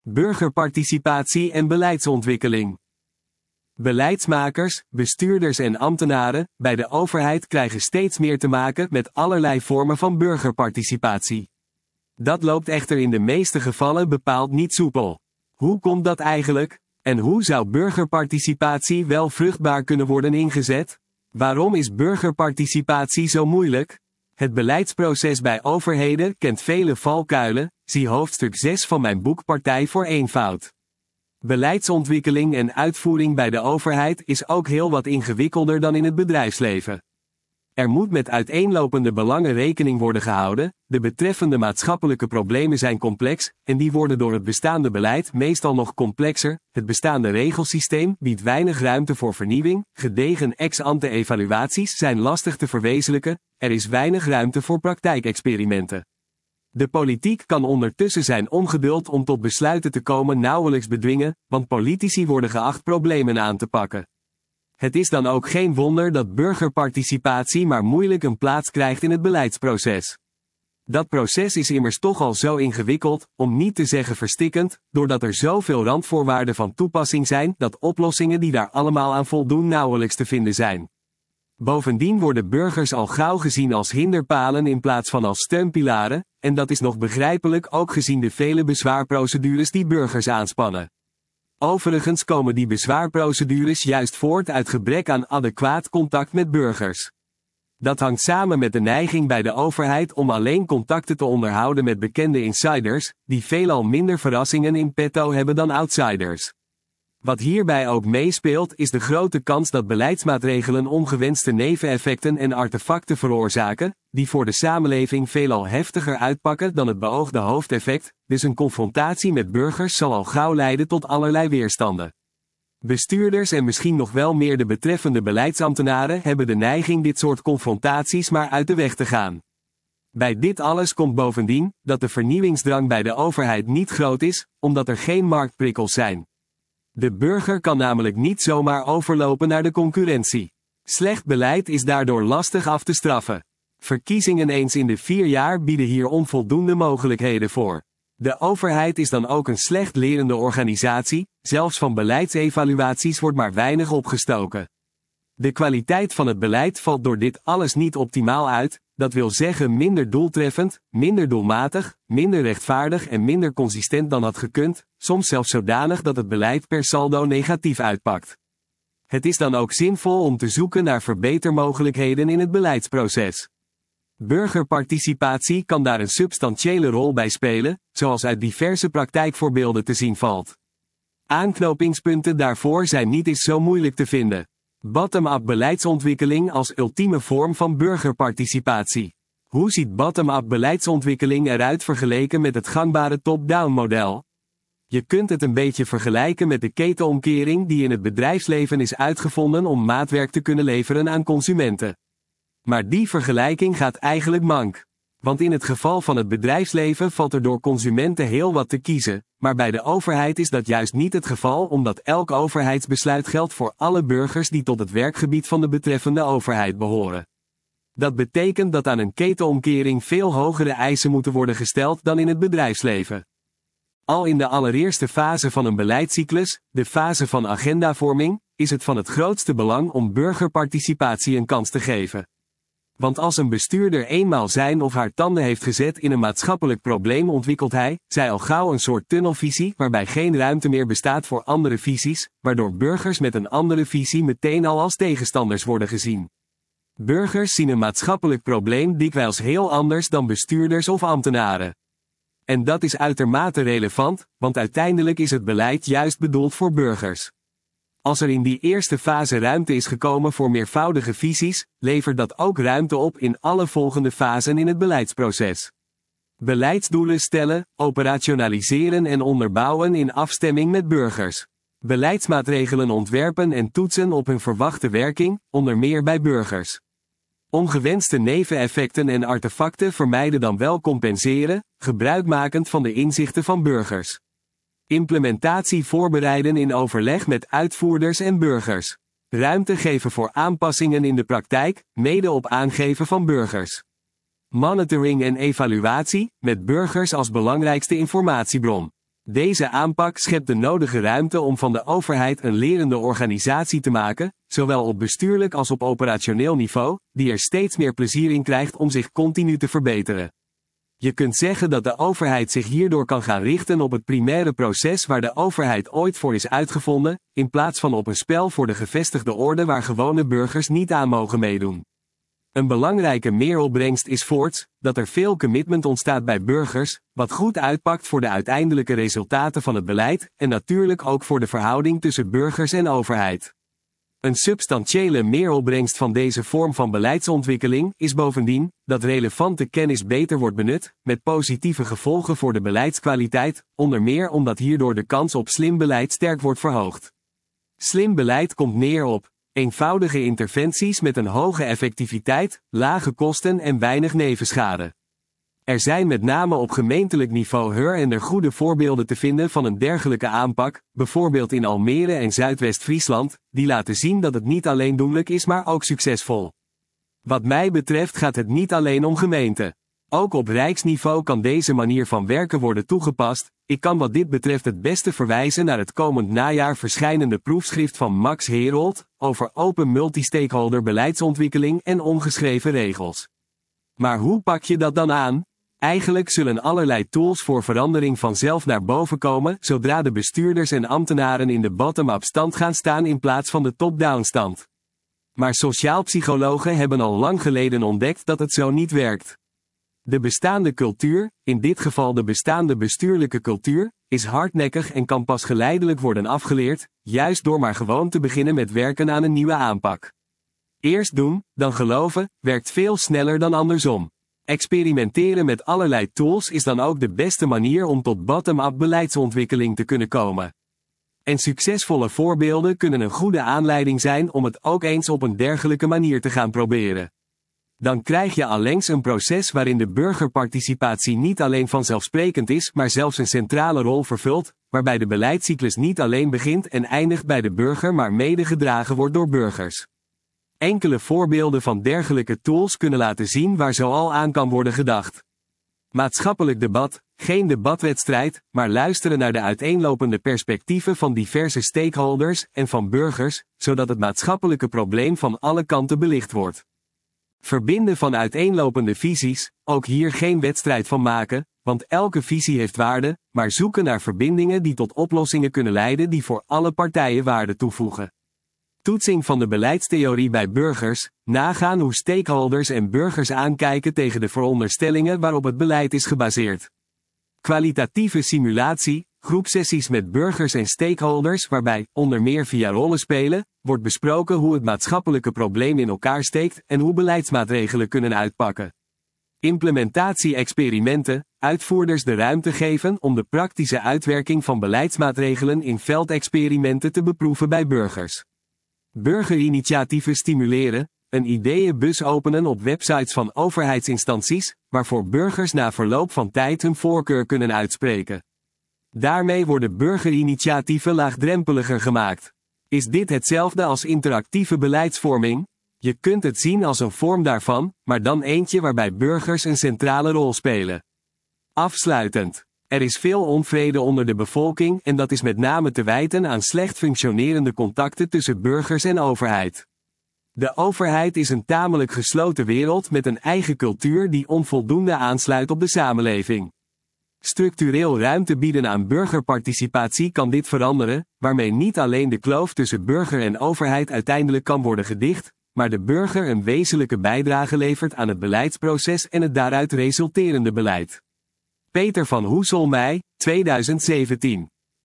Burgerparticipatie en beleidsontwikkeling. Beleidsmakers, bestuurders en ambtenaren bij de overheid krijgen steeds meer te maken met allerlei vormen van burgerparticipatie. Dat loopt echter in de meeste gevallen bepaald niet soepel. Hoe komt dat eigenlijk? En hoe zou burgerparticipatie wel vruchtbaar kunnen worden ingezet? Waarom is burgerparticipatie zo moeilijk? Het beleidsproces bij overheden kent vele valkuilen, zie hoofdstuk 6 van mijn boek Partij voor Eenvoud. Beleidsontwikkeling en uitvoering bij de overheid is ook heel wat ingewikkelder dan in het bedrijfsleven. Er moet met uiteenlopende belangen rekening worden gehouden, de betreffende maatschappelijke problemen zijn complex, en die worden door het bestaande beleid meestal nog complexer, het bestaande regelsysteem biedt weinig ruimte voor vernieuwing, gedegen ex-ante evaluaties zijn lastig te verwezenlijken, er is weinig ruimte voor praktijkexperimenten. De politiek kan ondertussen zijn ongeduld om tot besluiten te komen nauwelijks bedwingen, want politici worden geacht problemen aan te pakken. Het is dan ook geen wonder dat burgerparticipatie maar moeilijk een plaats krijgt in het beleidsproces. Dat proces is immers toch al zo ingewikkeld, om niet te zeggen verstikkend, doordat er zoveel randvoorwaarden van toepassing zijn dat oplossingen die daar allemaal aan voldoen nauwelijks te vinden zijn. Bovendien worden burgers al gauw gezien als hinderpalen in plaats van als steunpilaren, en dat is nog begrijpelijk ook gezien de vele bezwaarprocedures die burgers aanspannen. Overigens komen die bezwaarprocedures juist voort uit gebrek aan adequaat contact met burgers. Dat hangt samen met de neiging bij de overheid om alleen contacten te onderhouden met bekende insiders, die veelal minder verrassingen in petto hebben dan outsiders. Wat hierbij ook meespeelt is de grote kans dat beleidsmaatregelen ongewenste neveneffecten en artefacten veroorzaken, die voor de samenleving veelal heftiger uitpakken dan het beoogde hoofdeffect, dus een confrontatie met burgers zal al gauw leiden tot allerlei weerstanden. Bestuurders en misschien nog wel meer de betreffende beleidsambtenaren hebben de neiging dit soort confrontaties maar uit de weg te gaan. Bij dit alles komt bovendien, dat de vernieuwingsdrang bij de overheid niet groot is, omdat er geen marktprikkels zijn. De burger kan namelijk niet zomaar overlopen naar de concurrentie. Slecht beleid is daardoor lastig af te straffen. Verkiezingen eens in de 4 jaar bieden hier onvoldoende mogelijkheden voor. De overheid is dan ook een slecht lerende organisatie, zelfs van beleidsevaluaties wordt maar weinig opgestoken. De kwaliteit van het beleid valt door dit alles niet optimaal uit, dat wil zeggen minder doeltreffend, minder doelmatig, minder rechtvaardig en minder consistent dan had gekund, soms zelfs zodanig dat het beleid per saldo negatief uitpakt. Het is dan ook zinvol om te zoeken naar verbetermogelijkheden in het beleidsproces. Burgerparticipatie kan daar een substantiële rol bij spelen, zoals uit diverse praktijkvoorbeelden te zien valt. Aanknopingspunten daarvoor zijn niet eens zo moeilijk te vinden. Bottom-up beleidsontwikkeling als ultieme vorm van burgerparticipatie. Hoe ziet bottom-up beleidsontwikkeling eruit vergeleken met het gangbare top-down model? Je kunt het een beetje vergelijken met de ketenomkering die in het bedrijfsleven is uitgevonden om maatwerk te kunnen leveren aan consumenten. Maar die vergelijking gaat eigenlijk mank. Want in het geval van het bedrijfsleven valt er door consumenten heel wat te kiezen, maar bij de overheid is dat juist niet het geval omdat elk overheidsbesluit geldt voor alle burgers die tot het werkgebied van de betreffende overheid behoren. Dat betekent dat aan een ketenomkering veel hogere eisen moeten worden gesteld dan in het bedrijfsleven. Al in de allereerste fase van een beleidscyclus, de fase van agendavorming, is het van het grootste belang om burgerparticipatie een kans te geven. Want als een bestuurder eenmaal zijn of haar tanden heeft gezet in een maatschappelijk probleem ontwikkelt zij al gauw een soort tunnelvisie waarbij geen ruimte meer bestaat voor andere visies, waardoor burgers met een andere visie meteen al als tegenstanders worden gezien. Burgers zien een maatschappelijk probleem dikwijls heel anders dan bestuurders of ambtenaren. En dat is uitermate relevant, want uiteindelijk is het beleid juist bedoeld voor burgers. Als er in die eerste fase ruimte is gekomen voor meervoudige visies, levert dat ook ruimte op in alle volgende fasen in het beleidsproces. Beleidsdoelen stellen, operationaliseren en onderbouwen in afstemming met burgers. Beleidsmaatregelen ontwerpen en toetsen op hun verwachte werking, onder meer bij burgers. Ongewenste neveneffecten en artefacten vermijden dan wel compenseren, gebruikmakend van de inzichten van burgers. Implementatie voorbereiden in overleg met uitvoerders en burgers. Ruimte geven voor aanpassingen in de praktijk, mede op aangeven van burgers. Monitoring en evaluatie, met burgers als belangrijkste informatiebron. Deze aanpak schept de nodige ruimte om van de overheid een lerende organisatie te maken, zowel op bestuurlijk als op operationeel niveau, die er steeds meer plezier in krijgt om zich continu te verbeteren. Je kunt zeggen dat de overheid zich hierdoor kan gaan richten op het primaire proces waar de overheid ooit voor is uitgevonden, in plaats van op een spel voor de gevestigde orde waar gewone burgers niet aan mogen meedoen. Een belangrijke meeropbrengst is voorts, dat er veel commitment ontstaat bij burgers, wat goed uitpakt voor de uiteindelijke resultaten van het beleid, en natuurlijk ook voor de verhouding tussen burgers en overheid. Een substantiële meeropbrengst van deze vorm van beleidsontwikkeling is bovendien, dat relevante kennis beter wordt benut, met positieve gevolgen voor de beleidskwaliteit, onder meer omdat hierdoor de kans op slim beleid sterk wordt verhoogd. Slim beleid komt neer op eenvoudige interventies met een hoge effectiviteit, lage kosten en weinig nevenschade. Er zijn met name op gemeentelijk niveau her en der goede voorbeelden te vinden van een dergelijke aanpak, bijvoorbeeld in Almere en Zuidwest-Friesland, die laten zien dat het niet alleen doenlijk is maar ook succesvol. Wat mij betreft gaat het niet alleen om gemeenten. Ook op rijksniveau kan deze manier van werken worden toegepast. Ik kan wat dit betreft het beste verwijzen naar het komend najaar verschijnende proefschrift van Max Herold over open multistakeholder beleidsontwikkeling en ongeschreven regels. Maar hoe pak je dat dan aan? Eigenlijk zullen allerlei tools voor verandering vanzelf naar boven komen zodra de bestuurders en ambtenaren in de bottom-up stand gaan staan in plaats van de top-down stand. Maar sociaalpsychologen hebben al lang geleden ontdekt dat het zo niet werkt. De bestaande cultuur, in dit geval de bestaande bestuurlijke cultuur, is hardnekkig en kan pas geleidelijk worden afgeleerd, juist door maar gewoon te beginnen met werken aan een nieuwe aanpak. Eerst doen, dan geloven, werkt veel sneller dan andersom. Experimenteren met allerlei tools is dan ook de beste manier om tot bottom-up beleidsontwikkeling te kunnen komen. En succesvolle voorbeelden kunnen een goede aanleiding zijn om het ook eens op een dergelijke manier te gaan proberen. Dan krijg je allengs een proces waarin de burgerparticipatie niet alleen vanzelfsprekend is, maar zelfs een centrale rol vervult, waarbij de beleidscyclus niet alleen begint en eindigt bij de burger maar mede gedragen wordt door burgers. Enkele voorbeelden van dergelijke tools kunnen laten zien waar zoal aan kan worden gedacht. Maatschappelijk debat, geen debatwedstrijd, maar luisteren naar de uiteenlopende perspectieven van diverse stakeholders en van burgers, zodat het maatschappelijke probleem van alle kanten belicht wordt. Verbinden van uiteenlopende visies, ook hier geen wedstrijd van maken, want elke visie heeft waarde, maar zoeken naar verbindingen die tot oplossingen kunnen leiden die voor alle partijen waarde toevoegen. Toetsing van de beleidstheorie bij burgers, nagaan hoe stakeholders en burgers aankijken tegen de veronderstellingen waarop het beleid is gebaseerd. Kwalitatieve simulatie, groepsessies met burgers en stakeholders waarbij, onder meer via rollenspelen, wordt besproken hoe het maatschappelijke probleem in elkaar steekt en hoe beleidsmaatregelen kunnen uitpakken. Implementatie-experimenten, uitvoerders de ruimte geven om de praktische uitwerking van beleidsmaatregelen in veldexperimenten te beproeven bij burgers. Burgerinitiatieven stimuleren, een ideeënbus openen op websites van overheidsinstanties, waarvoor burgers na verloop van tijd hun voorkeur kunnen uitspreken. Daarmee worden burgerinitiatieven laagdrempeliger gemaakt. Is dit hetzelfde als interactieve beleidsvorming? Je kunt het zien als een vorm daarvan, maar dan eentje waarbij burgers een centrale rol spelen. Afsluitend. Er is veel onvrede onder de bevolking en dat is met name te wijten aan slecht functionerende contacten tussen burgers en overheid. De overheid is een tamelijk gesloten wereld met een eigen cultuur die onvoldoende aansluit op de samenleving. Structureel ruimte bieden aan burgerparticipatie kan dit veranderen, waarmee niet alleen de kloof tussen burger en overheid uiteindelijk kan worden gedicht, maar de burger een wezenlijke bijdrage levert aan het beleidsproces en het daaruit resulterende beleid. Peter van Hoesel, mei, 2017.